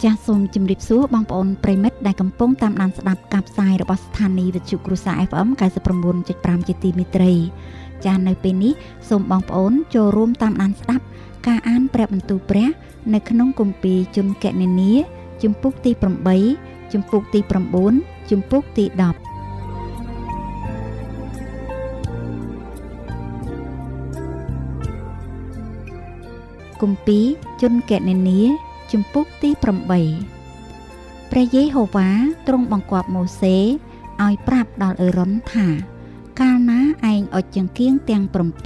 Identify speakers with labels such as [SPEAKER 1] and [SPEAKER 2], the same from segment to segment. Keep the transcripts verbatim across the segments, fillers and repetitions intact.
[SPEAKER 1] ចាសសូមជម្រាបសួរបងប្អូនប្រិមិត្តដែលកំពុងតាមដានស្ដាប់ការផ្សាយរបស់ស្ថានីយ៍វិទ្យុគ្រួសារ เอฟ เอ็ม เก้าสิบเก้าจุดห้า ជាទីមេត្រីចាសនៅពេលនេះសូមបងប្អូនចូលរួមតាមដានស្ដាប់ការអានព្រះបន្ទូលព្រះនៅក្នុងគម្ពីរជនកណនីជំពូកទីeightជំពូកទីnineជំពូកទីtenគម្ពីរជនកណនីជំពូកទីeightព្រះយេហូវ៉ាទ្រង់បង្គាប់ម៉ូសេឲ្យប្រាប់ដល់អេរ៉ុនថាកាលណាឯងអុជចង្កៀងទាំង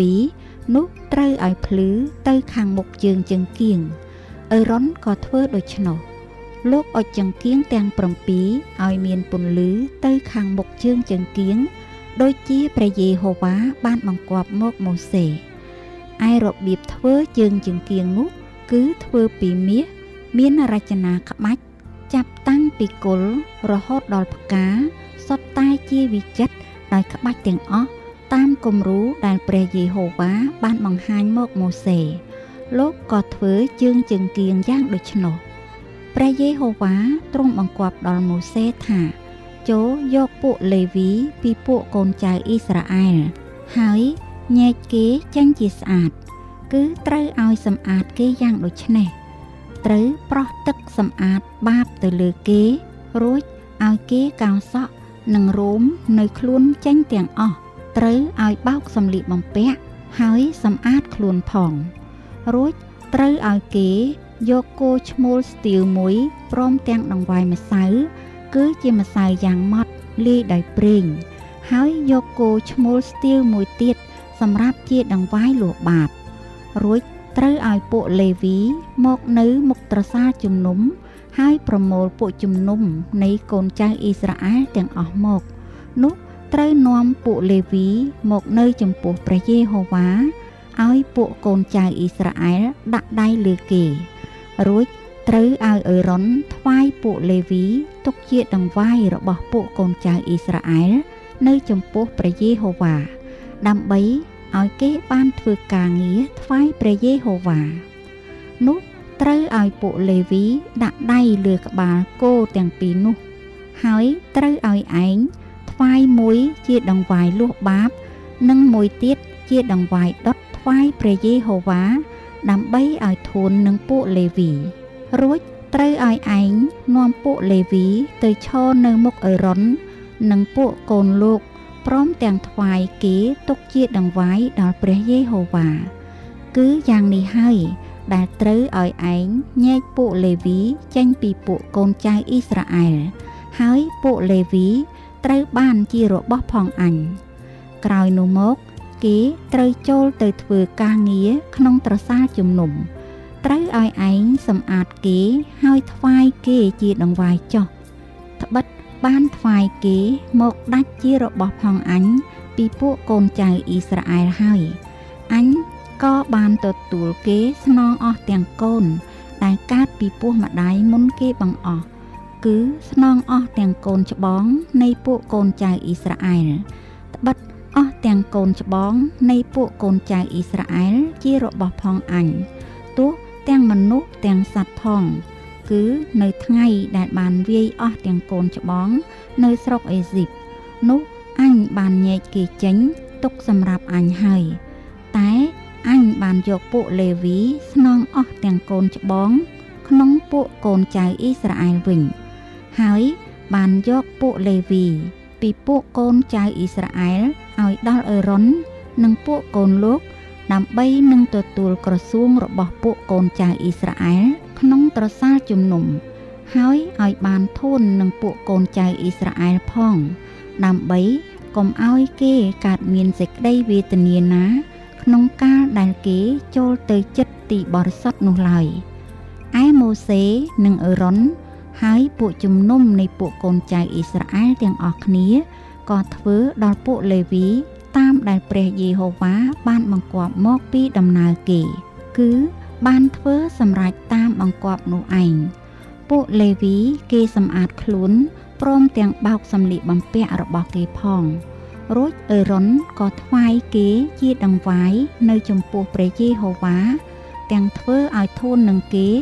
[SPEAKER 1] 7នោះត្រូវឲ្យភ្លឺទៅខាងមុខជើងចង្កៀងអេរ៉ុនក៏ធ្វើដូច្នោះលោកអុជចង្កៀងទាំង7ឲ្យមានពន្លឺទៅខាងមុខជើងចង្កៀងដូចជាព្រះយេហូវ៉ាបានបង្គាប់មកម៉ូសេឯរបៀបធ្វើជើងចង្កៀងនោះគឺធ្វើពីមាសមានរចនាក្បាច់ចាប់តាំងពីគល់រហូតដល់ផ្កាសុទ្ធតែជាវិចិត្រដោយក្បាច់ទាំងអស់តាមគំរូដែលព្រះយេហូវ៉ាបានបង្ហាញមកម៉ូសេលោកក៏ធ្វើជើងចង្កៀងយ៉ាងដូចនោះព្រះយេហូវ៉ាទ្រង់បង្គាប់ដល់ម៉ូសេថាចូលយកពួកលេវីពីពួកកូនចៅអ៊ីស្រាអែលហើយញែកគេចេញជាស្អាតគឺត្រូវឲ្យសម្អាតគេយ៉ាងដូចនេះត្រូវប្រោះទឹកសម្អាតបាបទៅលើគេរួចឲ្យគេកោរសក់និងរោមនៅខ្លួនចេញទាំងអស់ត្រូវឲ្យបោកសម្លៀកបំពាក់ហើយសម្អាតខ្លួនផងរួចត្រូវឲ្យគេយកគោឈ្មោលស្ទៀវមួយព្រមទាំងដង្វាយម្សៅគឺជាម្សៅយ៉ាងម៉ត់លាយដោយប្រេងហើយយកគោឈ្មោលស្ទៀវមួយទៀតសម្រាប់ជាដង្វាយលួសបាបរួចត្រូវឲ្យពួកលេវីមកនៅមុខត្រសាលជំនុំហើយប្រមូលពួកជំនុំនៃកូនចៅអ៊ីស្រាអែលទាំងអស់មកនោះត្រូវនាំពួកលេវីមកនៅចំពោះព្រះយេហូវ៉ាឲ្យពួកកូនចៅអ៊ីស្រាអែលដាក់ដៃលើគេរួចត្រូវឲ្យអេរ៉ុនថ្វាយពួកលេវីទុកជាដង្វាយរបស់ពួកកូនចៅអ៊ីស្រាអែលនៅចំពោះព្រះយេហូវ៉ាដើម្បីឲ្យគេបានធ្វើការងារថ្វាយព្រះយេហូវ៉ានោះត្រូវឲ្យពួកលេវីដាក់ដៃលើក្បាលគោទាំងពីរនោះហើយត្រូវឲ្យឯងថ្វាយមួយជាដង្វាយលួសបាបនិងមួយទៀតជាដង្វាយដុតថ្វាយព្រះយេហូវ៉ាដើម្បីឲ្យធូននឹងពួកលេវីរួចត្រូវឲ្យឯងនាំពួកលេវីទៅឈរនៅមុខអេរ៉ុននិងពួកកូនលោកព្រមទាំងថ្វាយគេទុកជាដង្វាយដល់ព្រះយេហូវ៉ាគឺយ៉ាងនេះហើយដែលត្រូវឲ្យឯងញែកពួកលេវីចេញពីពួកកូនចៅអ៊ីស្រាអែលហើយពួកលេវីត្រូវបានជារបស់ផងអញក្រោយនោះមកគេត្រូវចូលទៅធ្វើការងារក្នុងត្រសាលជំនុំត្រូវឲ្យឯងសម្អាតគេហើយថ្វាយគេជាដង្វាយចុះត្បិតបានថ្វាយគេមកដាច់ជារបស់ផងអញពីពួកកូនចៅអ៊ីស្រាអែលហើយអញក៏បានទទួលគេស្នងអស់ទាំងកូនដែលកើតពីពោះម្ដាយមុនគេបង្អស់គឺស្នងអស់ទាំងកូនច្បងនៃពួកកូនចៅអ៊ីស្រាអែលត្បិតអស់ទាំងកូនច្បងនៃពួកកូនចៅអ៊ីស្រាអែលជារបស់ផងអញទោះទាំងមនុស្សទាំងសត្វផងគឺនៅថ្ងៃដែលបានវាយអស់ទាំងកូនច្បងនៅស្រុកអេស៊ីបនោះអញបានញែកគេចេញទុកសម្រាប់អញហើយតែអញបានយកពួកលេវីស្នងអស់ទាំងកូនច្បងក្នុងពួកកូនចៅអ៊ីស្រាអែលវិញហើយបានយកពួកលេវីពីពួកកូនចៅអ៊ីស្រាអែលឲ្យដល់អេរ៉ុននិងពួកកូនលោកដើម្បីនឹងទទួលក្រសួងរបស់ពួកកូនចៅអ៊ីស្រាអែលក្នុងត្រសាលជំនុំហើយឲ្យបានធូននឹងពួកកូនចៅអ៊ីស្រាអែលផងដើម្បីកុំឲ្យគេកើតមានសេចក្តីវេទនាណាក្នុងកាលដែលគេចូលទៅជិតទីបរិសុទ្ធនោះឡើយឯម៉ូសេនិងអេរ៉ុនហើយពួកជំនុំនៃពួកកូនចៅអ៊ីស្រាអែលទាំងអស់គ្នាក៏ធ្វើដល់ពួកលេវីតាមដែលព្រះយេហូវ៉ាបានបង្គាប់មកពីដំណើរគេគឺបានធ្វើសម្រេចតាមបង្គាប់នោះឯងពួកលេវីគេសម្អាតខ្លួនព្រមទាំងបោកសម្លៀកបំពាក់របស់គេផងរួចអេរ៉ុនក៏ថ្វាយគេជាដង្វាយនៅចំពោះព្រះយេហូវ៉ាទាំងធ្វើឲ្យធូននឹងគេ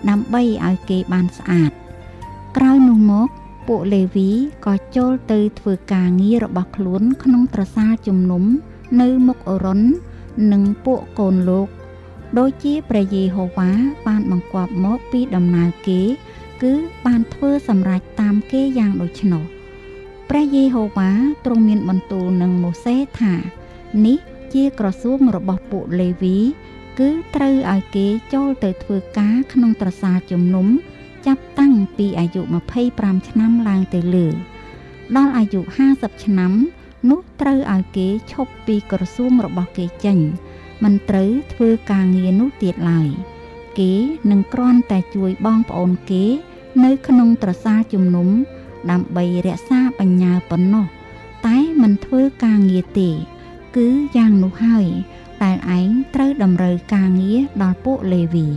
[SPEAKER 1] ដើម្បីឲ្យគេបានស្អាតក្រោយនោះមកពួកលេវីក៏ចូលទៅធ្វើការងាររបស់ខ្លួនក្នុងត្រសាលជំនុំនៅមុខអេរ៉ុននិងពួកកូនលោកដូចជាព្រះយេហូវ៉ាបានបង្គាប់មកពីដំណើរគេគឺបានធ្វើសម្រេចតាមគេយ៉ាងដូច្នោះព្រះយេហូវ៉ាទ្រង់មានបន្ទូលនឹងម៉ូសេថានេះជាក្រសួងរបស់ពួកលេវីគឺត្រូវឲ្យគេចូលទៅធ្វើការក្នុងត្រសាលជំនុំចាប់តាំងពីអាយុម្ភៃប្រាំឆ្នាំឡើងទៅលើដល់អាយុហាសិបឆ្នាំនោះត្រូវឲ្យគេឈប់ពីក្រសួងរបស់គេចេញមិនត្រូវធ្វើការងារនោះទៀតឡើយគេនឹងគ្រាន់តែជួយបងប្អូនគេនៅក្នុងត្រសាលជំនុំដើម្បីរក្សាបញ្ញើប៉ុណ្ណោះតែមិនធ្វើការងារទេគឺយ៉ាងនោះហើយតែឯងត្រូវតម្រូវការងារដល់ពួកលេវី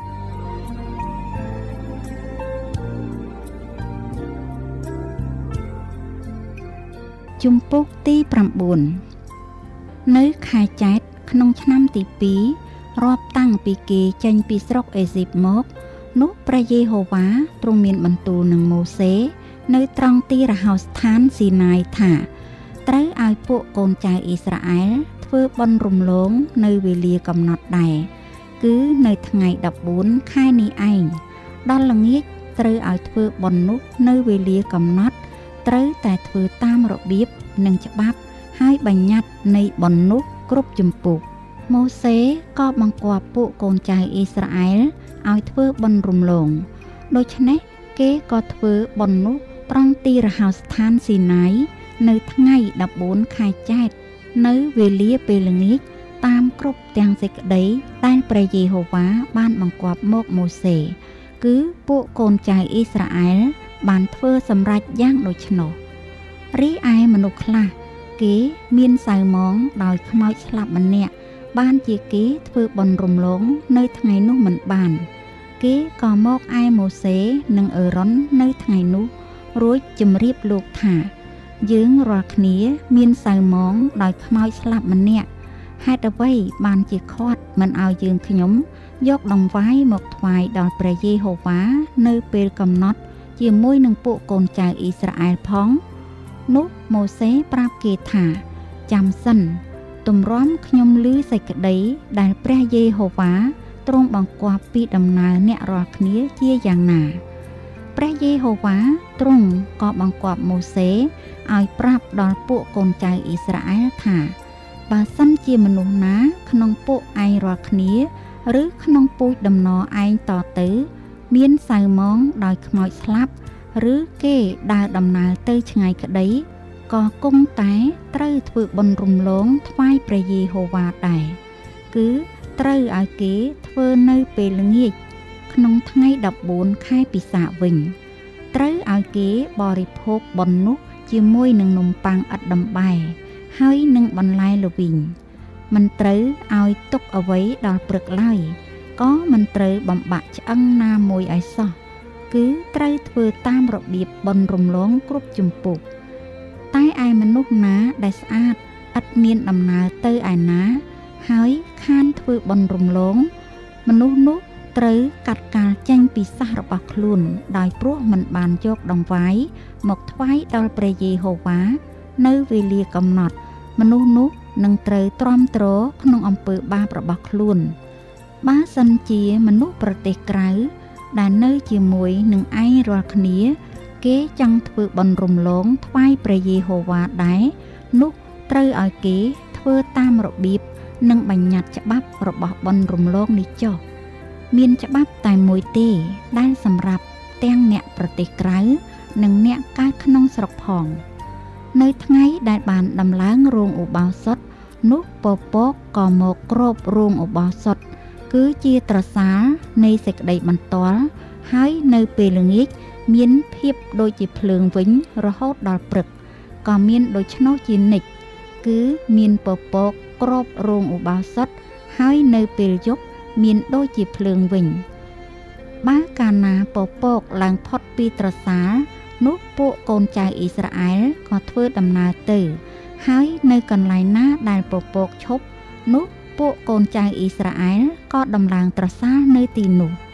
[SPEAKER 1] ជំពូកទីប្រាំបួននៅខែចែកក្នុងឆ្នាំទីពីររាប់តាំងពីគេចេញពីស្រុកអេស៊ីបមកនោះព្រះយេហូវ៉ាទ្រង់មានបន្ទូលនឹងម៉ូសេនៅត្រង់ទីរហោស្ថានស៊ីណាយថាត្រូវឲ្យពួកកូនចៅអ៊ីស្រាអែលធ្វើបុណ្យរំលងនៅវេលាកំណត់ដែរគឺនៅថ្ងៃដប់បួនខែនេះឯងដល់ល្ងាចត្រូវឲ្យធ្វើបុណ្យនោះនៅវេលាកំណត់ត្រូវតែធ្វើតាមរបៀបនិងច្បាប់ហើយបញ្ញត្តិនៃបុណ្យនោះគ្រប់ជំពូកម៉ូសេក៏បង្គាប់ពួកកូនចៅអ៊ីស្រាអែលឲ្យធ្វើបុណ្យរំលងដូច្នេះគេក៏ធ្វើបុណ្យនោះត្រង់ទីរហោស្ថានស៊ីណាយនៅថ្ងៃដប់បួនខែចែកនៅវេលាពេលល្ងាចតាមគ្រប់ទាំងសេចក្តីដែលព្រះយេហូវ៉ាបានបង្គាប់មកម៉ូសេគឺពួកកូនចៅអ៊ីស្រាអែលបានធ្វើសម្រេចយ៉ាងដូច្នោះរីឯមនុស្សខ្លះគេមានសៅហ្មងដោយខ្មោចស្លាប់ម្នាក់បានជាគេធ្វើបុណ្យរំលងនៅថ្ងៃនោះមិនបានគេក៏មកឯម៉ូសេនិងអេរ៉ុននៅថ្ងៃនោះរួចជម្រាបលោកថាយើងរាល់គ្នាមានសៅហ្មងដោយខ្មោចស្លាប់ម្នាក់ហេតុអ្វីបានជាខាត់មិនឲ្យយើងខ្ញុំយកដង្វាយមកថ្វាយដល់ព្រះយេហូវ៉ានៅពេលកំណត់ជាមួយនឹងពួកកូនចៅអ៊ីស្រាអែលផងនោះម៉ូសេប្រាប់គេថាចាំសិនទម្រាំខ្ញុំឮសេចក្តីដែលព្រះយេហូវ៉ាទ្រង់បង្គាប់ពីដំណើរអ្នករាល់គ្នាជាយ៉ាងណាព្រះយេហូវ៉ាទ្រង់ក៏បង្គាប់ម៉ូសេឲ្យប្រាប់ដល់ពួកកូនចៅអ៊ីស្រាអែលថាបើសិនជាមនុស្សណាក្នុងពួកឯងរាល់គ្នាឬក្នុងពូជដំណឯងតទៅមានសៅហ្មងដោយខ្មោចស្លាប់ឬគេដើរដំណើរទៅឆ្ងាយក្តីក៏គង់តែត្រូវធ្វើបុណ្យរំលងថ្វាយព្រះយេហូវ៉ាដែរគឺត្រូវឲ្យគេធ្វើនៅពេលល្ងាចក្នុងថ្ងៃដប់បួនខែពិសាខវិញត្រូវឲ្យគេបរិភោគបុណ្យនោះជាមួយនឹងនំប៉័ងឥតដំបែហើយនឹងបន្លែល្វីងមិនត្រូវឲ្យទុកអ្វីដល់ព្រឹកឡើយក៏មិនត្រូវបំបាក់ឆ្អឹងណាមួយឲ្យសោះគឺត្រូវធ្វើតាមរបៀបបុណ្យរំលងគ្រប់ជំពូកតែឯមនុស្សណាដែលស្អាតឥតមានដំណើរទៅឯណាហើយខានធ្វើបុណ្យរំលងមនុស្សនោះត្រូវកាត់កាល់ចេញពីសាសរបស់ខ្លួនដោយព្រោះមិនបានយកដង្វាយមកថ្វាយដល់ព្រះយេហូវ៉ានៅវេលាកំណត់មនុស្សនោះនឹងត្រូវទ្រាំទ្រក្នុងអំពើបាបរបស់ខ្លួនបើសិនជាមនុស្សប្រទេសក្រៅដែលនៅជាមួយនឹងឯងរាល់គ្នាគេចង់ធ្វើបុណ្យរំលងថ្វាយព្រះយេហូវ៉ាដែរនោះត្រូវឲ្យគេធ្វើតាមរបៀបនិងបញ្ញត្តិច្បាប់របស់បុណ្យរំលងនេះចុះមានច្បាប់តែមួយទេដែលសម្រាប់ទាំងអ្នកប្រទេសក្រៅនិងអ្នកកើតក្នុងស្រុកផងនៅថ្ងៃដែលបានដំឡើងរោងឧបោសថនោះពពកក៏មកគ្របរោងឧបោសថគឺជាត្រសាលនៃសេចក្តីបន្ទាល់ហើយនៅពេលល្ងាចមានភាពដូចជាភ្លើងវិញរហូតដល់ព្រឹកក៏មានដូច្នោះជានិច្ចគឺមានពពកគ្របរោងឧបោសថហើយនៅពេលយប់មានដូចជាភ្លើងវិញបើកាលណាពពកឡើងផុតពីត្រសាលនោះពួកកូនចៅអ៊ីស្រាអែលក៏ធ្វើដំណើរទៅហើយនៅកន្លែងណាដែលពពកឈប់នោះពួកកូនចៅអ៊ីស្រាអែលក៏ដំឡើងត្រសាលនៅទីនោះ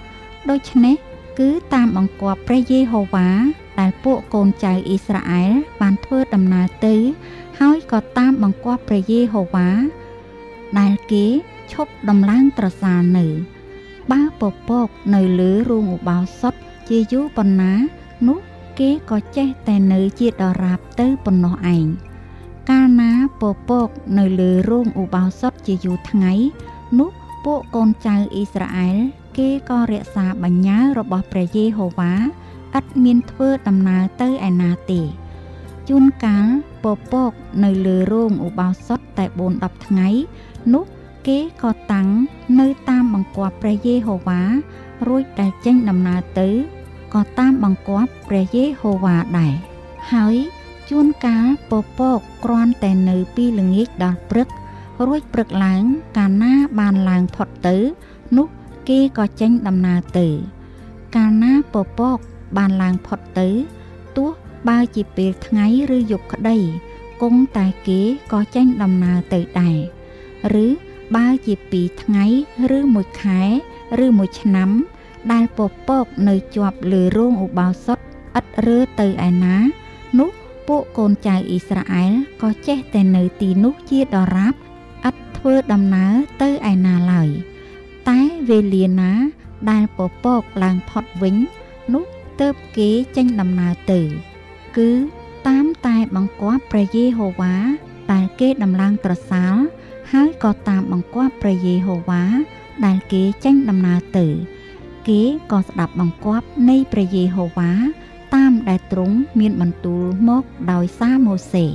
[SPEAKER 1] ដូច្នេះគឺតាមបង្គាប់ព្រះយេហូវ៉ាដែលពួកកូនចៅអ៊ីស្រាអែលបានធ្វើដំណើរទៅហើយក៏តាមបង្គាប់ព្រះយេហូវ៉ាដែលគេឈប់ដំឡើងត្រសាលនៅបើពពកនៅលើរូងឧបោសថជាយូរប៉ុណ្ណានោះគេក៏ចេះតែនៅជាដរាបទៅប៉ុណ្ណោះឯងកាលណាពពកនៅលើរូងឧបោសថជាយូរថ្ងៃនោះពួកកូនចៅអ៊ីស្រាអែលគេក៏រក្សាបញ្ញើរបស់ព្រះយេហូវ៉ាឥតមានធ្វើដំណើរទៅឯណាទេជួនកាលពពកនៅលើរូងឧបោសថតែបួនដប់ថ្ងៃនោះគេក៏តាំងនៅតាមបង្គាប់ព្រះយេហូវ៉ារួចដែលចេញដំណើរទៅក៏តាមបង្គាប់ព្រះយេហូវ៉ាដែរហើយជួនកាលពពកគ្រាន់តែនៅពីល្ងាចដល់ព្រឹករួចព្រឹកឡើងកាលណាបានឡើងផុតទៅនោះគេក៏ចេញដំណើរទៅកាលណាពពកបានឡើងផុតទៅទោះបើជាពេលថ្ងៃឬយប់ក្តីគង់តែគេក៏ចេញដំណើរទៅដែរឬបើជាពីរថ្ងៃឬមួយខែឬមួយឆ្នាំដែលពពកនៅជាប់លើរូងឧបោសថឥតរើទៅឯណានោះពួកកូនចៅអ៊ីស្រាអែលក៏ចេះតែនៅទីនោះជាដរាបឥតធ្វើដំណើរទៅឯណាឡើយតែវេលាណាដែលពពកឡើងផុតវិញនោះទើបគេចេញដំណើរទៅគឺតាមតែបង្គាប់ព្រះយេហូវ៉ាដែលគេដំឡើងត្រសាលហើយក៏តាមបង្គាប់ព្រះយេហូវ៉ាដែលគេចេញដំណើរទៅគេក៏ស្ដាប់បង្គាប់នៃព្រះយេហូវ៉ាតាមដែលទ្រង់មានបន្ទូលមកដោយសារម៉ូសេ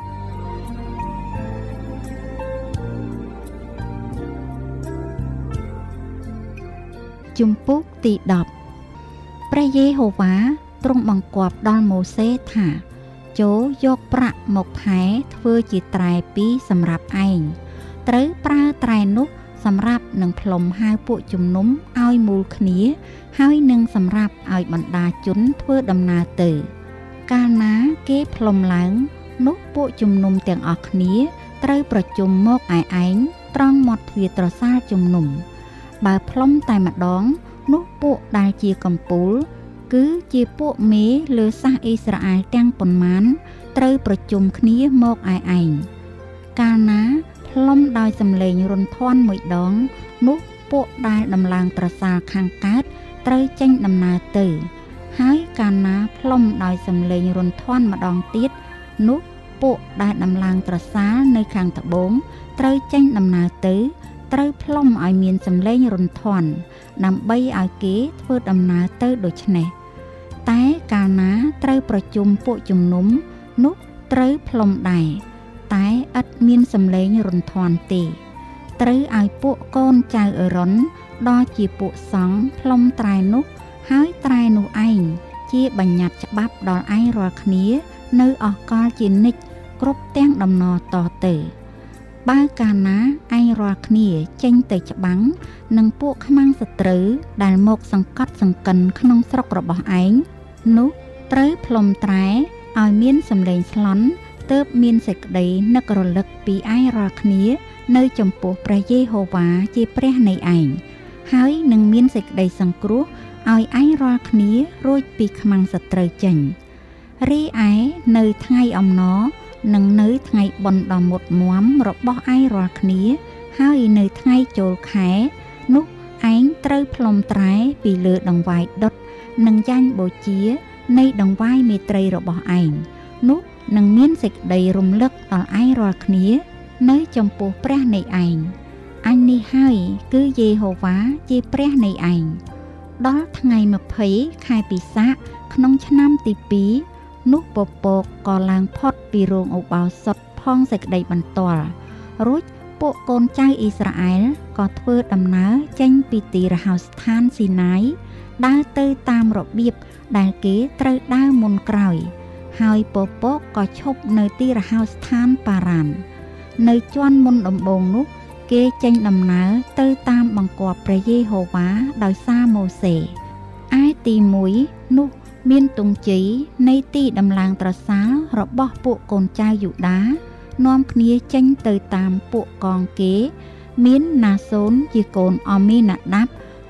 [SPEAKER 1] ជំពូកទីដប់ព្រះយេហូវ៉ាទ្រង់បង្គាប់ដល់ម៉ូសេថាចូលយកប្រាក់មកផែធ្វើជាត្រែពីរសម្រាប់ឯងត្រូវប្រើត្រែនោះសម្រាប់នឹងផ្លុំហៅពួកជំនុំឲ្យមូលគ្នាហើយនឹងសម្រាប់ឲ្យបណ្ដាជនធ្វើដំណើរទៅកាលណាគេផ្លុំឡើងនោះពួកជំនុំទាំងអស់គ្នាត្រូវប្រជុំមកឯឯងត្រង់មាត់ទ្វារត្រសាលជំនុំបើផ្លុំតែម្ដងនោះពួកដែលជាកំពូលគឺជាពួកមេលើសាសអ៊ីស្រាអែលទាំងប៉ុន្មានត្រូវប្រជុំគ្នាមកឯឯងកាលណាផ្លុំដោយសំឡេងរន្ធាន់មួយដងនោះពួកដែលដំឡើងត្រសាលខាងកើតត្រូវចេញដំណើរទៅហើយកាលណាផ្លុំដោយសំឡេងរន្ធាន់ម្ដងទៀតនោះពួកដែលដំឡើងត្រសាលនៅខាងត្បូងត្រូវចេញដំណើរទៅត្រូវផ្លុំឲ្យមានសំឡេងរន្ធាន់ដើម្បីឲ្យគេធ្វើដំណើរទៅដូច្នេះតែកាលណាត្រូវប្រជុំពួកជំនុំនោះត្រូវផ្លុំដែរតែឥតមានសំឡេងរន្ធាន់ទេត្រូវឲ្យពួកកូនចៅអេរ៉ុនដល់ជាពួកសង្ឃផ្លុំត្រែនោះហើយត្រែនោះឯងជាបញ្ញត្តិច្បាប់ដល់ឯងរាល់គ្នានៅអស់កលជានិច្ចគ្រប់ទាំងដំណរតទៅបើកាលណាឯងរាល់គ្នាចេញទៅច្បាំងនឹងពួកខ្មាំងសត្រូវដែលមកសង្កត់សង្កិនក្នុងស្រុករបស់ឯងនោះត្រូវផ្លុំត្រែឲ្យមានសំឡេងស្លន់ទើបមានសេចក្តីនឹករលឹកពីឯងរាល់គ្នានៅចំពោះព្រះយេហូវ៉ាជាព្រះនៃឯងហើយនឹងមានសេចក្តីសង្គ្រោះឲ្យឯងរាល់គ្នារួចពីខ្មាំងសត្រូវចេញរីឯនៅថ្ងៃអំណរនិងនៅថ្ងៃបុណ្យដ៏មុតមាំរបស់ឯងរាល់គ្នាហើយនៅថ្ងៃចូលខែនោះឯងត្រូវផ្លុំត្រែពីលើដង្វាយដុតនិងយ៉ាញ់បូជានៃដង្វាយមេត្រីរបស់ឯងនោះនឹងមានសេចក្តីរំលឹកដល់ឯងរាល់គ្នានៅចំពោះព្រះនៃឯងអញនេះហើយគឺយេហូវ៉ាជាព្រះនៃឯងដល់ថ្ងៃម្ភៃខែពិសាខក្នុងឆ្នាំទីពីរនោះពពកក៏ឡើងផុតពីរោងឧបោសថផងសេចក្តីបន្ទាល់រួចពួកកូនចៅអ៊ីស្រាអែលក៏ធ្វើដំណើរចេញពីទីរហោស្ថានស៊ីណាយដើរទៅតាមរបៀបដែលគេត្រូវដើរមុនក្រោយហើយពពកក៏ឈប់នៅទីរហោស្ថានប៉ារ៉ាននៅជាន់មុនដំបូងនោះគេចេញដំណើរទៅតាមបង្គាប់ព្រះយេហូវ៉ាដោយសារម៉ូសេឯទីមួយនោះមានទង់ជ័យនៃទីដំឡើងត្រសាលរបស់ពួកកូនចៅយូដានាំគ្នាចេញទៅតាមពួកកងគេមានណាសូនជាកូនអមីណាដាប់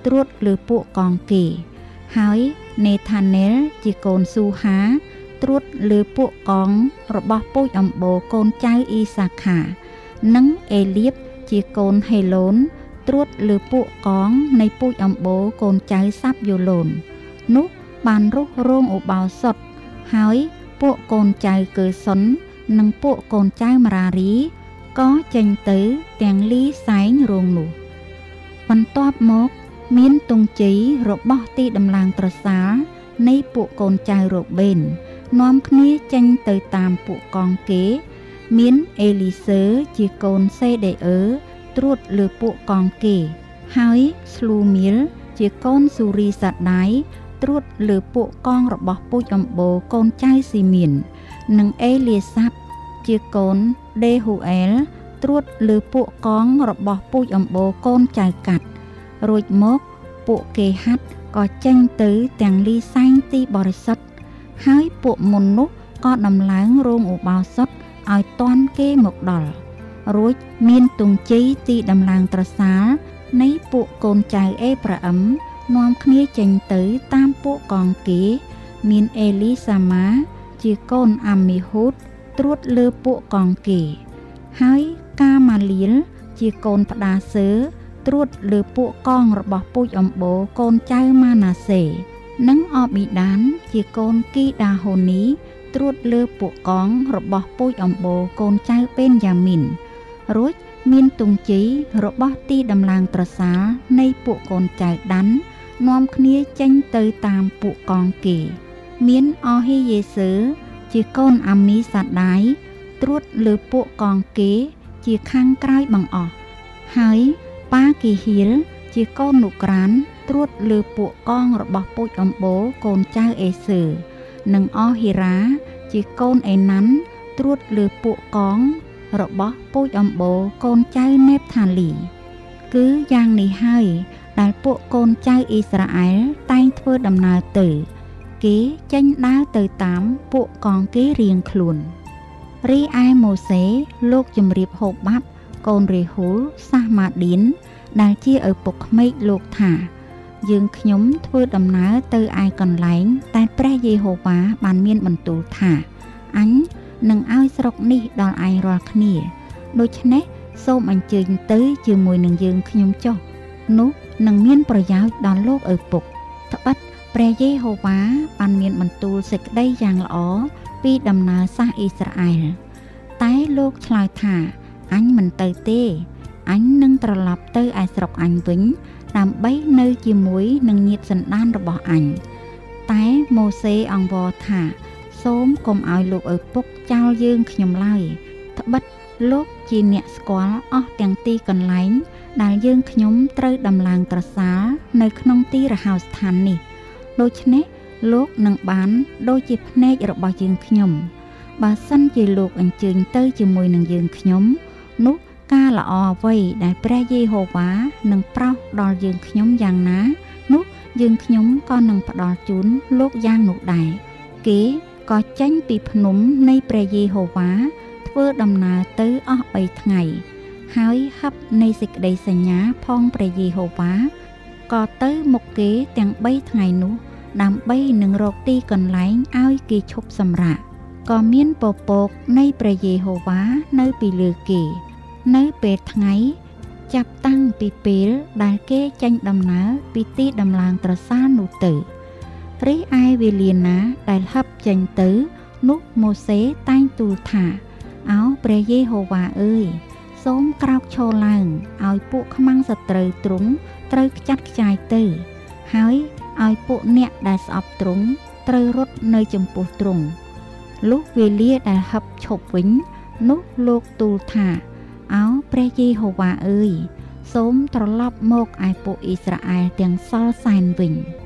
[SPEAKER 1] ត្រួតលើពួកកងគេហើយនេថាណែលជាកូនស៊ូហាត្រួតលើពួកកងរបស់ពូជអម្បូរកូនចៅអ៊ីសាខានិងអេលៀបជាកូនហេឡូនត្រួតលើពួកកងនៃពូជអម្បូរកូនចៅសាប់យូឡូននោះបានរុះរោងឧបោសថហើយពួកកូនចៅកើសុននិងពួកកូនចៅម៉ារារីក៏ចេញទៅទាំងលីសែងរោងនោះបន្ទាប់មកមានទង់ជ័យរបស់ទីដំឡើងត្រសាលនៃពួកកូនចៅរ៉ូបេននាំគ្នាចេញទៅតាមពួកកងគេមានអេលីសើជាកូនសេដេអឺត្រួតលើពួកកងគេហើយស្លូមៀលជាកូនស៊ូរីសាដៃត្រួតលើពួកកងរបស់ពូជអម្បូរកូនចៅស៊ីមៀននិងអេលៀសាប់ជាកូនដេហ៊ូអែលត្រួតលើពួកកងរបស់ពូជអម្បូរកូនចៅកាត់រួចមកពួកគេហាត់ក៏ចេញទៅទាំងលីសែងទីបរិសុទ្ធហើយពួកមុននោះក៏ដំឡើងរោងឧបោសថឲ្យតាន់គេមកដល់រួចមានទង់ជ័យទីដំឡើងត្រសាលនៃពួកកូនចៅអេប្រាអឹមនាំគ្នាចេញទៅតាមពួកកងគេមានអេលីសាម៉ាជាកូនអាមីហ៊ូតត្រួតលើពួកកងគេហើយកាម៉ាលៀលជាកូនផ្ដាសើត្រួតលើពួកកងរបស់ពូជអម្បូរកូនចៅម៉ាណាសេនិងអប៊ីដានជាកូនគីដាហូនីត្រួតលើពួកកងរបស់ពូជអម្បូរកូនចៅបេនយ៉ាមីនរួចមានទង់ជ័យរបស់ទីដំឡើងត្រសាលនៃពួកកូនចៅដាន់នាំគ្នាចេញទៅតាមពួកកងគេមានអហេយេសើជាកូនអាមីសាដៃត្រួតលើពួកកងគេជាខាងក្រោយបង្អស់ហើយប៉ាគីហ៊ីលជាកូននុក្រានត្រួតលើពួកកងរបស់ពូជអម្បូរកូនចៅអេសើនិងអហេរ៉ាជាកូនអេណាន់ត្រួតលើពួកកងរបស់ពូជអម្បូរកូនចៅណេបថាលីគឺយ៉ាងនេះហើយដែលពួកកូនចៅអ៊ីស្រាអែលតែងធ្វើដំណើរទៅគេចេញដើរទៅតាមពួកកងគេរៀងខ្លួនរីឯម៉ូសេលោកជំរាបហូបាត់កូនរេហ៊ូលសាសម៉ាឌីនដែលជាឪពុកក្មេកលោកថាយើងខ្ញុំធ្វើដំណើរទៅឯកន្លែងតែព្រះយេហូវ៉ាបានមានបន្ទូលថាអញនឹងឲ្យស្រុកនេះដល់ឯងរាល់គ្នាដូច្នេះសូមអញ្ជើញទៅជាមួយនឹងយើងខ្ញុំចុះនោះនឹងមានប្រយោជន៍ដល់លោកឪពុកត្បិតព្រះយេហូវ៉ាបានមានបន្ទូលសេចក្តីយ៉ាងល្អពីដំណើរសាសអ៊ីស្រាអែលតែលោកឆ្លើយថាអញមិនទៅទេអញនឹងត្រឡប់ទៅឯស្រុកអញវិញដើម្បីនៅជាមួយនឹងញាតិសន្តានរបស់អញតែម៉ូសេអង្វរថាសូមកុំឲ្យលោកឪពុកចោលយើងខ្ញុំឡើយត្បិតលោកជាអ្នកស្គាល់អស់ទាំងទីកន្លែងដែលយើងខ្ញុំត្រូវដំឡើងត្រសាលនៅក្នុងទីរហោស្ថាននេះដូច្នេះលោកនឹងបានដូចជាភ្នែករបស់យើងខ្ញុំបើសិនជាលោកអញ្ជើញទៅជាមួយនឹងយើងខ្ញុំនោះការល្អអ្វីដែលព្រះយេហូវ៉ានឹងប្រោសដល់យើងខ្ញុំយ៉ាងណានោះយើងខ្ញុំក៏នឹងផ្ដល់ជូនលោកយ៉ាងនោះដែរគេក៏ចេញពីភ្នំនៃព្រះយេហូវ៉ាធ្វើដំណើរទៅអស់បីថ្ងៃហើយហឹបនៃសេចក្តីសញ្ញាផងព្រះយេហូវ៉ាក៏ទៅមុខគេទាំងបីថ្ងៃនោះដើម្បីនឹងរកទីកន្លែងឲ្យគេឈប់សម្រាកក៏មានពពកនៃព្រះយេហូវ៉ានៅពីលើគេនៅពេលថ្ងៃចាប់តាំងពីពេលដែលគេចេញដំណើរពីទីដំឡើងត្រសាលនោះទៅរីឯវេលាណាដែលហឹបចេញទៅនោះម៉ូសេតែងទូលថាអោព្រះយេហូវ៉ាអើយសូមក្រោកឈរឡើងឲ្យពួកខ្មាំងសត្រូវទ្រង់ត្រូវខ្ចាត់ខ្ចាយទៅហើយឲ្យពួកអ្នកដែលស្អប់ទ្រង់ត្រូវរត់នៅចំពោះទ្រង់លុះវេលាដែលហឹបឈប់វិញនោះលោកទូលថាអោព្រះយេហូវ៉ាអើយសូមត្រឡប់មកឯពួកអ៊ីស្រាអែលទាំងសល់សែនវិញ